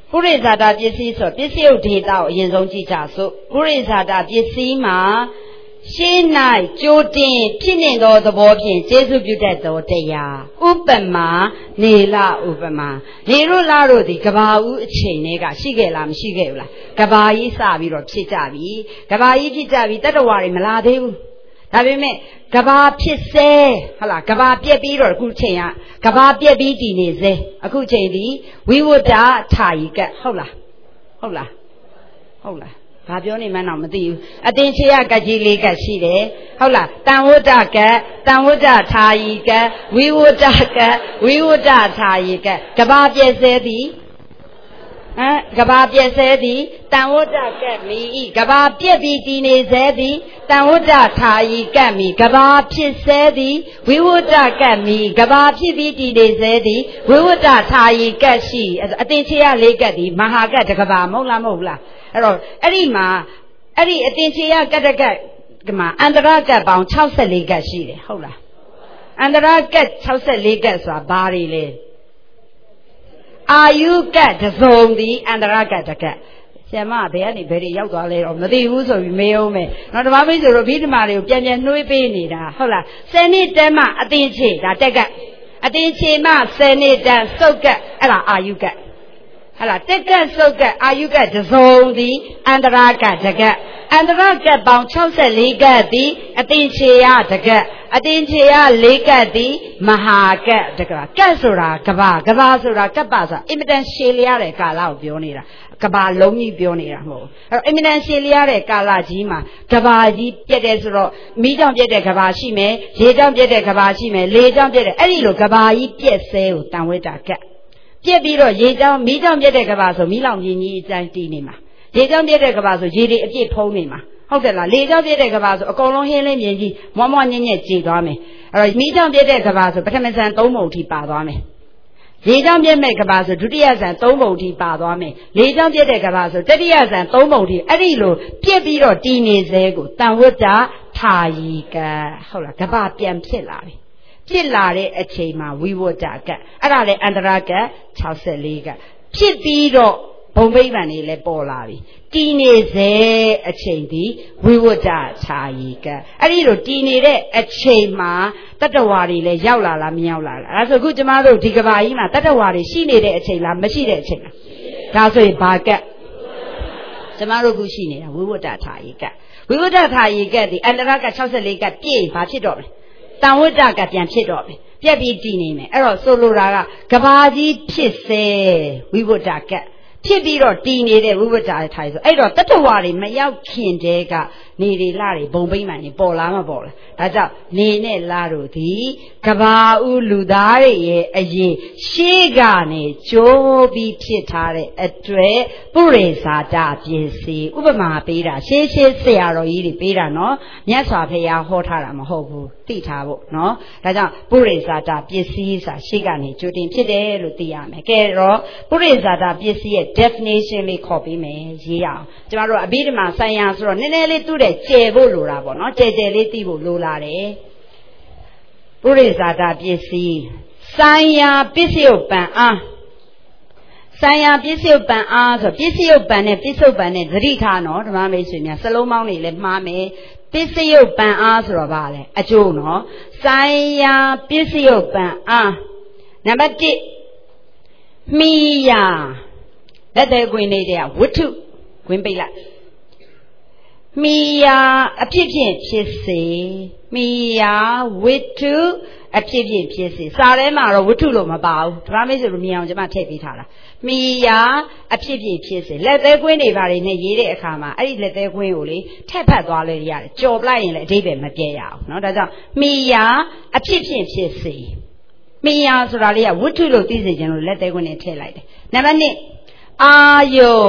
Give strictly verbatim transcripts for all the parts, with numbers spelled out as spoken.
ပုရိသတာပစ္စည်းဆိုပစ္စည်းဥဒေတာကိုအရင်ဆုံးကြည့်ကြစို့ပုရိသတာပစ္စည်းမှာရှင်း၌ကြိုတင်ဖြစ်နေသောသဘောဖြင့်ကျေစုပြုတတ်သောတရားဥပမာနေလဥပမာနေတို့လားတို့ဒီကဘာဦးအချိန်လေးကရှိခဲ့လားမရှိခဲ့ဘူးလားကဘာကြီးစပြီးတော့ဖြစ်ကြပြီကဘာကြီးဖြစ်ကြပြီတတ္တဝါတွေမလာသေးဘူးဒါပေမဲ့ကဘာဖြစ်စေဟုတ်လားကဘာပြက်ပြီးတော့အခုချိန်ကကဘာပြက်ပြီးတည်နေစေအခုချိန်ဒီဝိဝတ္တထာယိကဟုတ်လားဟုတ်လားဟုတ်လားဘာပြောနေမှန်းတော့မသိဘူးအတင်ချေရကကြီးလေးကရှိတယ်ဟုတ်လားတန်ဝတ္တကတန်ဝတ္တထာယိကဝိဝတ္တကဝိဝတ္တထာယိကကဘာပြက်စေသည်ဟမ်ကဘာပြက်စေသည်တန်ဝတ္တကမိဤကဘာပြက်ပြီးတည်နေစေသည်တန်ဝတ္တထာယိကမိကဘာဖြစ်စေသည်ဝိဝတ္တကမိကဘာဖြစ်ပြီးတည်နေစေသည်ဝိဝတ္တထာယိကရှိအတင်ချေရလေးကသည်မဟာကတကဘာမဟုတ်လားမဟုတ်လားအဲ့တော့အဲ့ဒီမှာအဲ့ဒီအတင်ချေရကတကကမှာအန္တရကပေါင်း၆၄ကရှိတယ်ဟုတ်လားအန္တရက၆၄ကဆိုတာဘာတွေလဲအာယုကတစုံသည်အန္တရကတကဆရာမဘယ်ကနေဘယ်တွေရောက်သွားလဲတော့မသိဘူးဆိုပြီးမေးအောင်မယ်နောက်တစ်ပါးမိတ်ဆိုတော့ဘိဓမ္မာတွေကိုပြန်ပြန်နှွေးပေးနေတာဟုတ်လားဆယ်နှစ်တည်းမှအတင်ချေဒါတက်ကအတင်ချေမှဆယ်နှစ်တန်းစုတ်ကအဲ့ဒါအာယုကဟလာတက်ကစုတ်ကအာယုကတစုံသည်အန္တရာကတကအန္တရာကပေါင်း၆၄ကသည်အတင်ချေရတကအတင်ချေရ၄ကသည်မဟာကတကကတ်ဆိုတာကဘာကဘာဆိုတာကပ္ပဆိုတာအင်မတန်ရှည်လျားတဲ့ကာလကိုပြောနေတာကဘာလုံးကြီးပြောနေတာမဟုတ်ဘူးအဲ့တော့အင်မတန်ရှည်လျားတဲ့ကာလကြီးမှာကဘာကြီးပြက်တယ်ဆိုတော့မီးကြောင့်ပြက်တဲ့ကဘာရှိမယ်ရေကြောင့်ပြက်တဲ့ကဘာရှိမယ်လေကြောင့်ပြက်တဲ့အဲ့ဒီလိုကဘာကြီးပြက်ဆဲကိုတန်ဝိတ္တကတ်ပြက်ပြီးတော့ရေကြောင်းမီးကြောင်းပြက်တဲ့ကဘာဆိုမီးလောင်ပြင်းကြီးအတိုင်းတီးနေမှာရေကြောင်းပြက်တဲ့ကဘာဆိုရေတွေအပြည့်ဖုံးနေမှာဟုတ်တယ်လားလေကြောင်းပြက်တဲ့ကဘာဆိုအကုန်လုံးဟင်းလင်းမြင်ကြီးမွားမွားညံ့ညံ့ကြေသွားမယ်အဲ့တော့မီးကြောင်းပြက်တဲ့ကဘာဆိုပထမဆန်သုံးပုံထိပါသွားမယ်ရေကြောင်းပြက်မဲ့ကဘာဆိုဒုတိယဆန်သုံးပုံထိပါသွားမယ်လေကြောင်းပြက်တဲ့ကဘာဆိုတတိယဆန်သုံးပုံထိအဲ့ဒီလိုပြက်ပြီးတော့တီးနေစေကိုတန်ဝတ္တထာယိကဟုတ်လားကဘာပြန်ဖြစ်လာပြီဖြစ်လာတဲ့အချိန်မှာဝိဝတ္တကအဲ့ဒါလေအန္တရာက၆၄ကဖြစ်ပြီးတော့ဘုံဗိဗ္ဗံတွေလည်းပေါ်လာပြီတည်နေစေအချိန်ဒီဝိဝတ္တထာယိကအဲ့ဒီလိုတည်နေတဲ့အချိန်မှာတတ္တဝါတွေလည်းရောက်လာလားမရောက်လာလားအဲ့ဒါဆိုအခုကျမတို့ဒီကဘာကြီးမှာတတ္တဝါတွေရှိနေတဲ့အချိန်လားမရှိတဲ့အချိန်လားဒါဆိုရင်ဘာကကျမတို့ခုရှိနေတာဝိဝတ္တထာယိကဝိဝတ္တထာယိကဒီအန္တရာက၆၄ကပြည့်ဘာဖြစ်တော့လဲတန်ဝတ္တကပြန်ဖြစ်တော့ပြီပြက်ပြီးတည်နေမယ်အဲ့တော့ဆိုလိုတာကကဘာကြီးဖြစ်စေဝိဝတ္တကဖြစ်ပြီးတော့တည်နေတဲ့ဝိဝတ္တထိုင်ဆိုအဲ့တော့တတ္တဝါတွေမရောက်ခင်တည်းကနေတွေလတွေဘုံပိမှန်နေပေါ်လာမပေါ်လားဒါကြောင့်နေနဲ့လတို့ဒီကဘာဦးလူသားတွေရဲ့အရင်ရှေးကနေကြိုးပြီးဖြစ်ထားတဲ့အတွက်ပုရိသတာပစ္စည်းဥပမာပေးတာရှေးရှေးဆရာတော်ကြီးတွေပေးတာနော်မြတ်စွာဘုရားဟောထားတာမဟုတ်ဘူးသိထားဖို့နော်ဒါကြောင့်ပုရိသတာပစ္စည်းဆိုတာရှေးကနေကြိုတင်ဖြစ်တယ်လို့သိရမယ်ကဲတော့ပုရိသတာပစ္စည်းရဲ့ definition လေးခေါ်ပေးမယ်ရေးအောင်ကျမတို့အဘိဓမ္မာဆိုင်ရာဆိုတော့နည်းနည်းလေးသူ့တဲ့ကျယ်ဖို့လိုတာပေါ့နော်ကျယ်ကျယ်လေးသိဖို့လိုလာတယ်ပုရိသတာပစ္စည်းဆိုင်ရာပစ္စယုပ္ပံအားဆိုင်ရာပစ္စယုပ္ပံအားဆိုပစ္စယုပ္ပံနဲ့ပစ္စုပ္ပံနဲ့သတိထားနော်ဓမ္မမိတ်ဆွေများစလုံးပေါင်းတွေလည်းမှားမယ်ပစ္စယုပ္ပံအားဆိုတော့ဗာလဲအကျိုးနော်ဆိုင်ရာပစ္စယုပ္ပံအားနံပါတ်၁မိယာလက်သေးခွင်နေတဲ့ဝတ္ထုခွင်ပိတ်လိုက်မိယာအဖြစ်ဖြင့်ဖြစ်စေမိယာဝတ္ထုအဖြစ်ဖြင့်ဖြစ်စေစာထဲမှာတော့ဝတ္ထုလို့မပါဘူးဓမ္မမိတ်ဆွေတို့မြင်အောင်ကျွန်မထည့်ပေးထားတာမိယာအဖြစ်ဖြင့်ဖြစ်စေလက်သေးခွင်းတွေဘာတွေနဲ့ရေးတဲ့အခါမှာအဲ့ဒီလက်သေးခွင်းကိုလေထက်ဖတ်သွားလို့ရတယ်ကြော်ပလိုက်ရင်လည်းအဓိပ္ပာယ်မပြည့်ရအောင်เนาะဒါကြောင့်မိယာအဖြစ်ဖြင့်ဖြစ်စေမိယာဆိုတာလေးကဝတ္ထုလို့သိစေခြင်းလို့လက်သေးခွင်းနဲ့ထည့်လိုက်တယ်နံပါတ်၂အာယု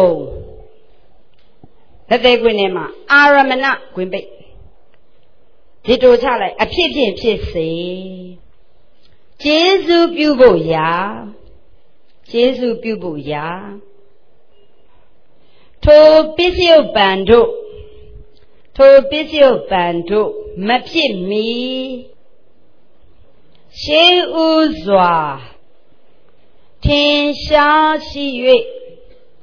လက်သေးခွင်းထဲမှာအာရမဏခွင်းပိတ်ဒီတိုချလိုက်အဖြစ်ဖြင့်ဖြစ်စေကျေးဇူးပြုဖို့ရာကျေးဇူးပြုဖို့ရာထိုပစ္စယုပ္ပံတို့ထိုပစ္စယုပ္ပံတို့မဖြစ်မီရှေးဥစွာထင်ရှားရှိ၍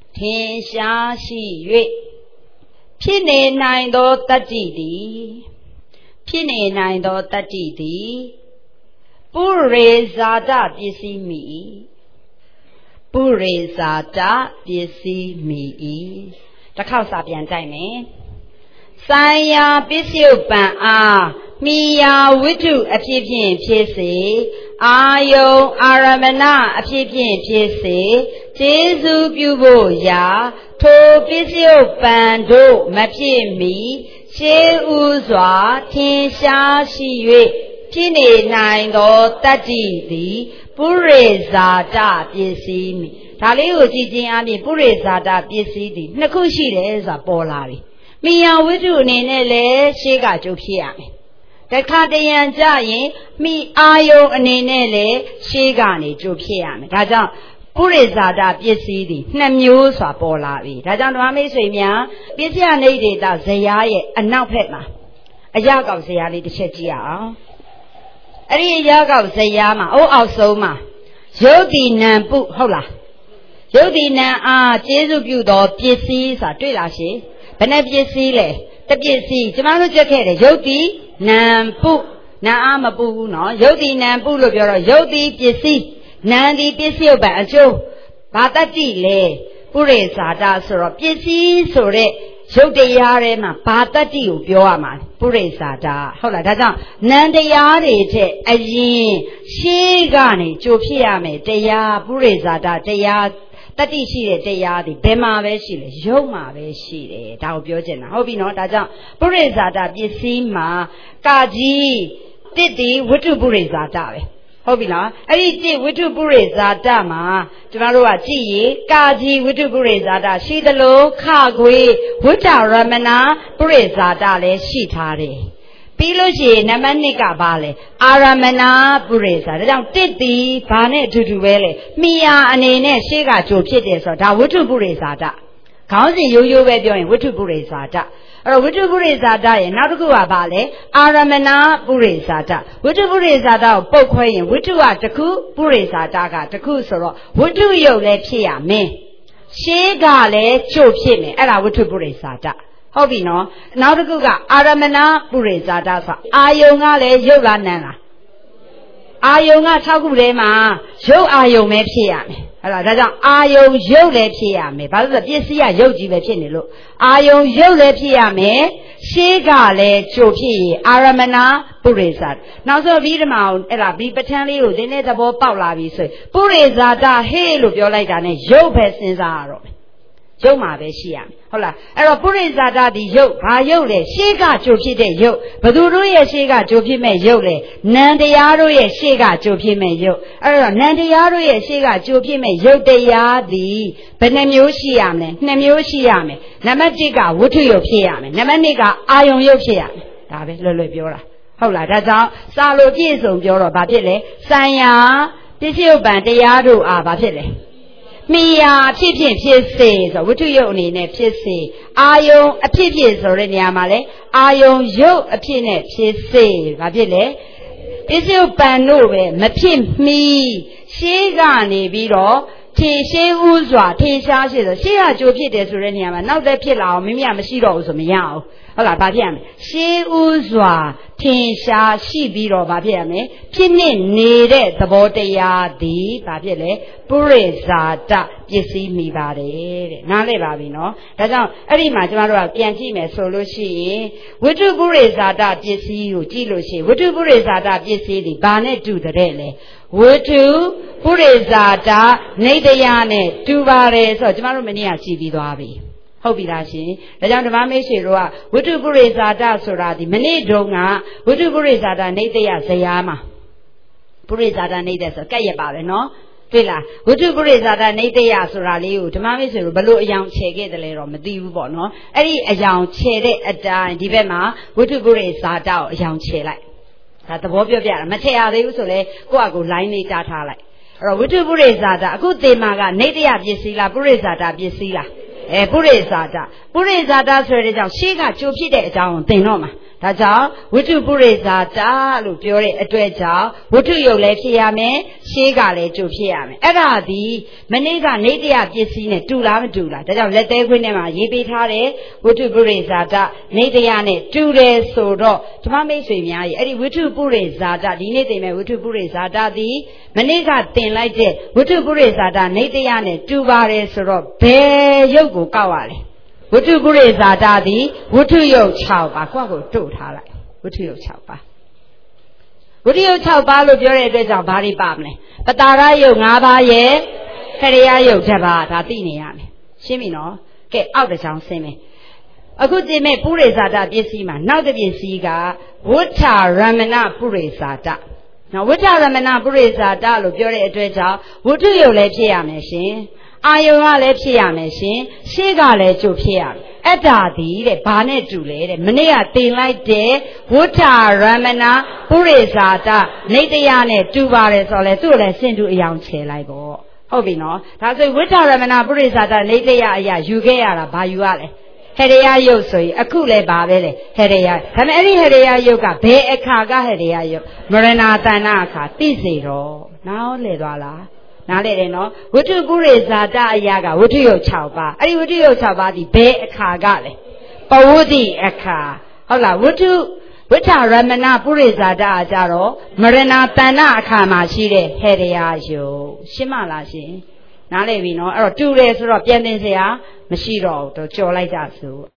ထင်ရှားရှိ၍ဖြစ်နေနိုင်သောတတ္တိသည်ဖြစ်နေနိုင်သောတတ္တိသည်ပုရိဇာတပစ္စည်းမိပုရိဇာတပစ္စည်းမိတစ်ခေါက်စာပြန်ကြိုက်မယ်ဆိုင်ရာပစ္စယုပ္ပံအားမိယာဝိတ္ထုအဖြစ်ဖြင့်ဖြစ်စေအာယုံအာရမဏအဖြစ်ဖြင့်ဖြစ်စေကျေစုပြုဖို့ရာထိုပစ္စယုပ္ပံတို့မဖြစ်မီရှေးဥစွာထင်ရှားရှိ၍ဖြစ်နေနိုင်သောတတ္တိသည်ပုရိဇာတပစ္စည်းမိဒါလေးကိုကြည့်ခြင်းအပြင်ပုရိဇာတပစ္စည်းသည်နှစ်ခုရှိတယ်ဆိုတာပေါ်လာပြီမိယာဝိတ္ထုအနေနဲ့လည်းရှေးကကြိုးဖြစ်ရမယ်တခါတရံကြရင်မိအာယုံအနေနဲ့လည်းရှေးကနေကြိုးဖြစ်ရမယ်ဒါကြောင့်ပုရိဇာတပစ္စည်းသည်နှစ်မျိုးစွာပေါ်လာပြီဒါကြောင့်ဓမ္မမိတ်ဆွေများပစ္စယနိဒေတဇယားရဲ့အနောက်ဘက်မှာအရာကောက်ဇယားလေးတစ်ချက်ကြည့်အောင်အဲ့ဒီအရာကောက်ဇယားမှာအိုးအောက်ဆုံးမှာယုတ်တိနံပုဟုတ်လားယုတ်တိနံအားကျေစုပြုသောပစ္စည်းဆိုတာတွေ့လားရှင်ဘယ်နှပစ္စည်းလဲတပစ္စည်းကျမတို့ကြက်ခဲ့တယ်ယုတ်တိနံပုနာအားမပူဘူးနော်ယုတ်တိနံပုလို့ပြောတော့ယုတ်တိပစ္စည်းနံဒီပစ္စည်းဥပ္ပံအကျိုးဘာတတ္တိလဲပုရိဇာတဆိုတော့ပစ္စည်းဆိုတဲ့ရုပ်တရားထဲမှာဘာတတ္တိကိုပြောရမှာပုရိဇာတဟုတ်လားဒါကြောင့်နံတရားတွေတဲ့အရင်ရှေးကနေကြိုဖြစ်ရမယ်တရားပုရိဇာတတရားတတ္တိရှိတဲ့တရားဒီဘယ်မှာပဲရှိလဲရုပ်မှာပဲရှိတယ်ဒါကိုပြောချင်တာဟုတ်ပြီနော်ဒါကြောင့်ပုရိဇာတပစ္စည်းမှာကာကြီးတစ်ဒီဝတ္ထုပုရိဇာတပဲဟုတ်ပြီလားအဲ့ဒီတစ်ဝိတုပုရိဇာတမှာကျမတို့ကကြည့်ရင်ကာကြီးဝိတုပုရိဇာတရှိသလိုခခွေဝိတ္တရမဏပုရိဇာတလည်းရှိထားတယ်ပြီးလို့ရှိရင်နံပါတ်နှစ်ကဘာလဲအာရမဏပုရိဇာဒါကြောင့်တစ်တီဘာနဲ့အတူတူပဲလေမိယာအနေနဲ့ရှေ့ကကြိုဖြစ်တယ်ဆိုတော့ဒါဝိတုပုရိဇာတခေါင်းစဉ်ရိုးရိုးပဲပြောရင်ဝိတုပုရိဇာတအဲ့တော့ဝိတုပုရိဇာတရဲ့နောက်တစ်ခုကဘာလဲအာရမဏပုရိဇာတဝိတုပုရိဇာတကိုပုတ်ခွဲရင်ဝိတုကတစ်ခုပုရိဇာတကတစ်ခုဆိုတော့ဝိတုယုတ်လည်းဖြစ်ရမယ်ရှေးကလည်းချို့ဖြစ်မယ်အဲ့ဒါဝိတုပုရိဇာတဟုတ်ပြီနော်နောက်တစ်ခုကအာရမဏပုရိဇာတဆိုအာယုံကလည်းယုတ်လားနံလားအာယုံက၆ခုထဲမှာယုတ်အာယုံပဲဖြစ်ရမယ်အဲ့ဒါဒါကြောင့်အာယုံရုပ်လည်းဖြစ်ရမယ်ဘာလို့လဲပစ္စည်းကရုပ်ကြီးပဲဖြစ်နေလို့အာယုံရုပ်လည်းဖြစ်ရမယ်ရှေးကလည်းကြိုဖြစ်ရင်အာရမဏပုရိဇာနောက်ဆုံးပြီးဒီမှာအဲ့ဒါဒီပဋ္ဌာန်းလေးကိုဒီနေ့သဘောပေါက်လာပြီဆိုရင်ပုရိဇာတဟေးလို့ပြောလိုက်တာနဲ့ရုပ်ပဲစဉ်းစားရတော့ရုပ်မှာပဲရှိရမယ်ဟုတ်လားအဲ့တော့ပုရိဇာတဒီရုပ်ဘာရုပ်လဲရှေးကကြိုဖြစ်တဲ့ရုပ်ဘသူတို့ရဲ့ရှေးကကြိုဖြစ်မဲ့ရုပ်လဲနံတရားတို့ရဲ့ရှေးကကြိုဖြစ်မဲ့ရုပ်အဲ့တော့နံတရားတို့ရဲ့ရှေးကကြိုဖြစ်မဲ့ရုပ်တရားသည်ဘယ်နှမျိုးရှိရမလဲနှစ်မျိုးရှိရမယ်နံပါတ်တစ်ကဝတ္ထုရုပ်ဖြစ်ရမယ်နံပါတ်နှစ်ကအာယုံရုပ်ဖြစ်ရမယ်ဒါပဲလွယ်လွယ်ပြောတာဟုတ်လားဒါကြောင့်စာလိုပြည့်စုံပြောတော့ဘာဖြစ်လဲဆိုင်ရာပစ္စယုပ္ပံတရားတို့အားဘာဖြစ်လဲမိယာဖြစ်ဖြစ်ဖြစ်စေဆိုဝတ္ထုယုတ်အနေနဲ့ဖြစ်စေအာယုံအဖြစ်ဖြစ်ဆိုတဲ့နေရာမှာလဲအာယုံယုတ်အဖြစ်နဲ့ဖြစ်စေဘာဖြစ်လဲပစ္စယုပံတို့ပဲမဖြစ်မီရှေးကနေပြီးတော့ထင်ရှင်းဥစွာထင်ရှားရှိဆိုရှေးကကြိုဖြစ်တယ်ဆိုတဲ့နေရာမှာနောက်သက်ဖြစ်လာအောင်မိမိကမရှိတော့ဘူးဆိုမရအောင်ဟုတ်လားဘာဖြစ်ရမလဲရှေးဥစွာထင်ရှားရှိပြီးတော့ဘာဖြစ်ရမလဲဖြစ်နေနေတဲ့သဘောတရားသည်ဘာဖြစ်လဲပုရိဇာတပစ္စည်းမိပါတယ်တဲ့နားလည်ပါပြီနော်ဒါကြောင့်အဲ့ဒီမှာကျမတို့ကပြန်ကြည့်မယ်ဆိုလို့ရှိရင်ဝိတုပုရိဇာတပစ္စည်းကိုကြည့်လို့ရှိရင်ဝိတုပုရိဇာတပစ္စည်းဒီဘာနဲ့တူတဲ့လဲဝိတုပုရိဇာတနေတရားနဲ့တူပါတယ်ဆိုတော့ကျမတို့မနေ့ကကြည့်ပြီးသွားပြီဟုတ်ပြီလားရှင်ဒါကြောင့်ဓမ္မမိတ်ဆွေတို့ကဝိတုပုရိဇာတဆိုတာဒီမနေ့တုန်းကဝိတုပုရိဇာတနေတရားဇယားမှာပုရိဇာတနေတဲ့ဆိုကက်ရပါပဲနော်တွေ့လားဝိတုပုရိဇာတနေတရားဆိုတာလေးကိုဓမ္မမိတ်ဆွေတို့ဘယ်လိုအယောင်ချဲခဲ့တယ်လဲတော့မသိဘူးပေါ့နော်အဲ့ဒီအယောင်ချဲတဲ့အတိုင်းဒီဘက်မှာဝိတုပုရိဇာတကိုအယောင်ချဲလိုက်ဒါသဘောပြောပြတာမချဲရသေးဘူးဆိုလဲကိုယ့်အကူ line လေးတားထားလိုက်အဲ့တော့ဝိတုပုရိဇာတအခုသေမာကနေတရားပစ္စည်းလားပုရိဇာတပစ္စည်းလားအဲပုရိဇာတပုရိဇာတဆိုတဲ့ကြောင့်ရှေးကကြိုဖြစ်တဲ့အကြောင်းကိုသင်တော့မှာဒါကြောင့်ဝိတုပုရိသတာလို့ပြောတဲ့အတွေ့ကြောင့်ဝိတုယုတ်လည်းဖြစ်ရမယ်ရှေးကလည်းကျုပ်ဖြစ်ရမယ်အဲ့ဒါဒီမနေ့ကနေတရားပစ္စည်းနဲ့တူလားမတူလားဒါကြောင့်လက်သေးခွင်းထဲမှာရေးပေးထားတယ်ဝိတုပုရိသတာနေတရားနဲ့တူတယ်ဆိုတော့ဓမ္မမိတ်ဆွေများကြီးအဲ့ဒီဝိတုပုရိသတာဒီနေ့တင်မဲ့ဝိတုပုရိသတာဒီမနေ့ကတင်လိုက်တဲ့ဝိတုပုရိသတာနေတရားနဲ့တူပါတယ်ဆိုတော့ဘယ်ယုတ်ကိုကောက်ရလဲဝတ္ထုပုရိသတာသည်ဝတ္ထုယုတ်၆ပါးကိုယ့်ကိုတို့ထားလိုက်ဝတ္ထုယုတ်၆ပါးဝတ္ထုယုတ်၆ပါးလို့ပြောတဲ့အတွက်ကြောင့်ဘာတွေပါမလဲပတာရယုတ်၅ပါးရဲ့ခရိယာယုတ်တစ်ပါးဒါသိနေရမယ်ရှင်းပြီနော်ကဲအောက်တစ်ချောင်းဆင်းမယ်အခုကြည့်မဲ့ပုရိသတာပစ္စည်းမှာနောက်တစ်ပစ္စည်းကဝဋ္ဌရမဏပုရိသတာနော်ဝဋ္ဌရမဏပုရိသတာလို့ပြောတဲ့အတွက်ကြောင့်ဝတ္ထုယုတ်လည်းဖြစ်ရမယ်ရှင်အာယုံကလည်းဖြစ်ရမယ်ရှင်ရှေ့ကလည်းကျုပ်ဖြစ်ရမယ်အဲ့ဒါဒီတဲ့ဘာနဲ့တူလဲတဲ့မနေ့ကတင်လိုက်တဲ့ဝဋ္ဌရမဏပုရိသတာနေတရားနဲ့တူပါတယ်ဆိုတော့လေသူ့လည်းစင်တူအယောင်ချေလိုက်ပေါ့ဟုတ်ပြီနော်ဒါဆိုဝဋ္ဌရမဏပုရိသတာနေတရားအရာယူခဲ့ရတာဘာယူရလဲဟရိယယုတ်ဆိုရင်အခုလည်းပါပဲလေဟရိယဒါပေမဲ့အဲ့ဒီဟရိယယုတ်ကဘယ်အခါကဟရိယယုတ်မရဏတဏအခါသိစေတော့နားလဲသွားလားနားလေတယ်နော်ဝတ္ထုပုရိသတာအရာကဝတ္ထုယုတ်၆ပါးအဲ့ဒီဝတ္ထုယုတ်၆ပါးဒီဘယ်အခါကလဲပဝုဒ္ဓိအခါဟုတ်လားဝတ္ထုဝဋ္ဌရမဏပုရိသတာအကြတော့မရဏတဏအခါမှာရှိတဲ့ဟရိယယုတ်ရှင်းမလားရှင်နားလေပြီနော်အဲ့တော့တူတယ်ဆိုတော့ပြန်သိစရာမရှိတော့ဘူးတော့ကြော်လိုက်ကြစို့